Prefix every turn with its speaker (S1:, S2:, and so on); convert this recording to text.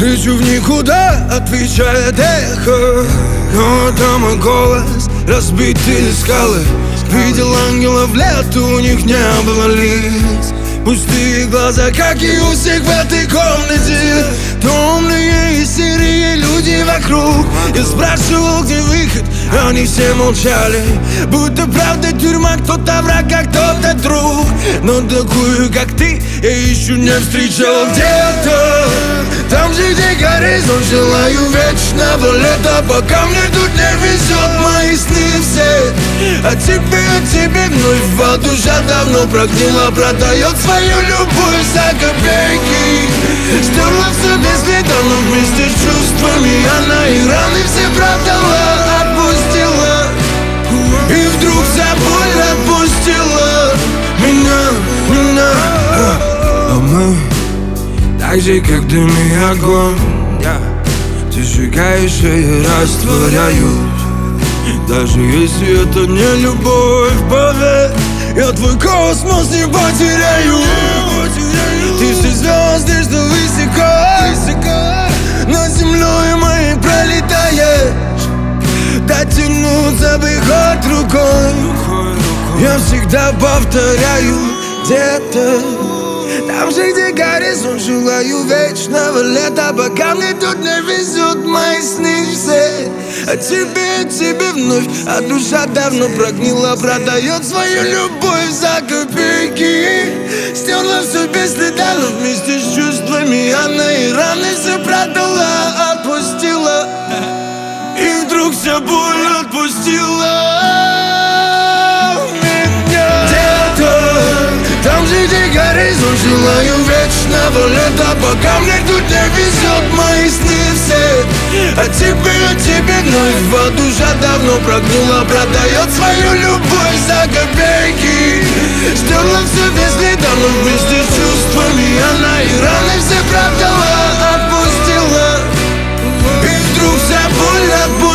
S1: Кричу в никуда, отвечает эхо. Но это мой голос, разбитые скалы. Видел ангелов, лету у них не было лиц. Пустые глаза, как и у всех в этой комнате. Томные и серые люди вокруг. Я спрашивал, где выход, они все молчали. Будто правда тюрьма, кто-то враг, а кто-то друг. Но такую, как ты, я еще не встречал где-то. Там же, где горизонт, желаю вечного лета. Пока мне тут не везет, мои сны все а тебе вновь душа давно прогнила. Продает свою любовь за копейки. Стерла все без следа, но вместе с чувствами она и раны все продала, отпустила. И вдруг вся боль отпустила меня. А мы так же, как дым и огонь. Ты сжигаешь, и я растворяюсь. Даже если это не любовь, поверь, я твой космос не потеряю. Ты все звезды, что высоко над землей моей пролетаешь. Дотянуться бы хоть рукой. Я всегда повторяю где-то. Там же, где горизонт, желаю вечного лета. Пока мне тут не везет, мои сны все а тебе вновь. А душа давно прогнила. Продает свою любовь за копейки. Стерла все без следа, но вместе с чувствами она и раны все продала, отпустила. И вдруг вся боль отпустила меня. Где-то там же, где горизонт, желаю вечного лета. Пока мне тут не везет, мои сны все а тебе вновь. Душа давно прогнула. Продает свою любовь за копейки. Стерла все без следа, но вместе с чувствами она и раны все продала, отпустила. И вдруг вся боль отпустила.